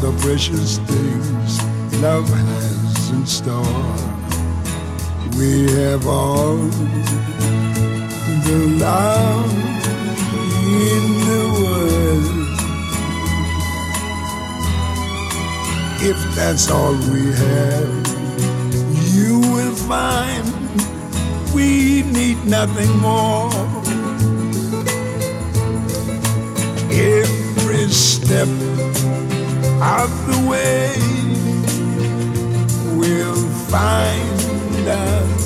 the precious things love has in store. We have all the love in the world. If that's all we have, you will find we need nothing more. Every step of the way will find us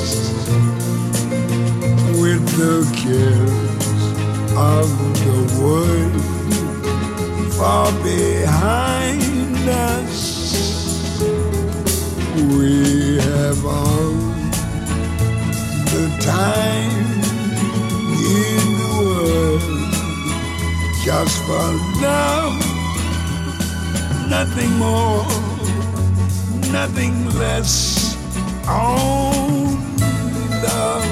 with the cares of the world far behind us. We have all the time in the world just for love, nothing more, nothing less, only love.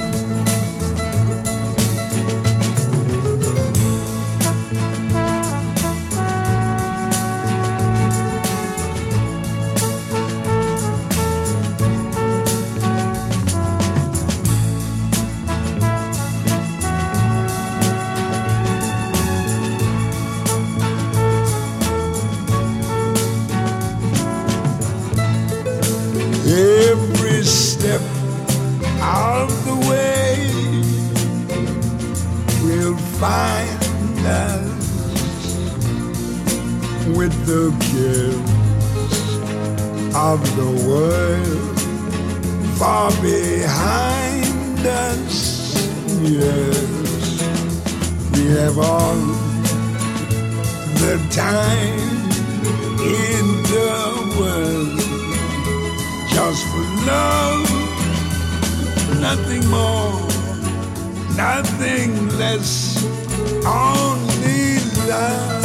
Every step of the way will find us with the cares of the world far behind us. Yes, we have all the time in the world just for love, nothing more, nothing less, only love.